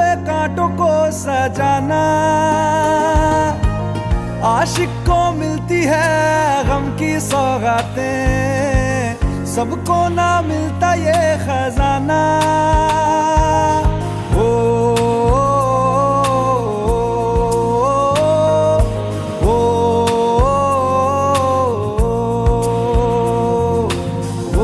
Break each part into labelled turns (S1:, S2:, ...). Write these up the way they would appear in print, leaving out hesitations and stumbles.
S1: कांटों को सजाना। आशिक को मिलती है गम की सौगातें, सबको ना मिलता ये खजाना। ओ, ओ, ओ,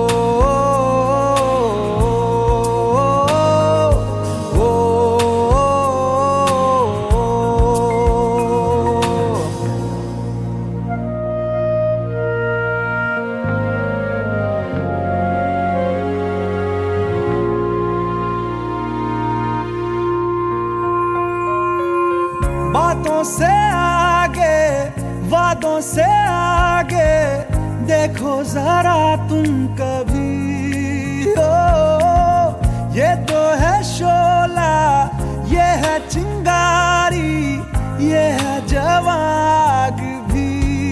S1: बातों से आगे, वादों से आगे, देखो जरा तुम कभी। हो ये तो है शोला, ये है चिंगारी, ये है जवाग भी।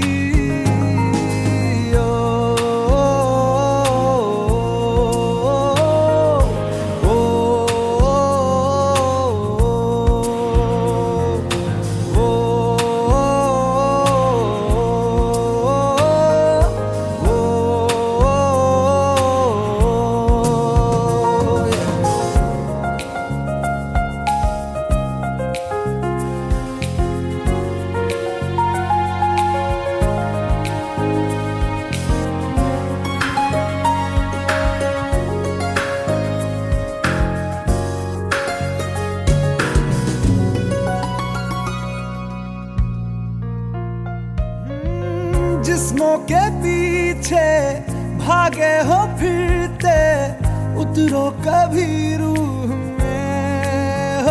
S1: ओ, ओ, जिस्मों के पीछे भागे हो फिरते, उतरो कभी रूह में।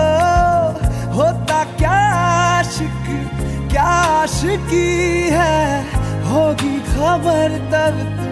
S1: होता क्या आशिक, क्या आशिकी है, होगी खबर तब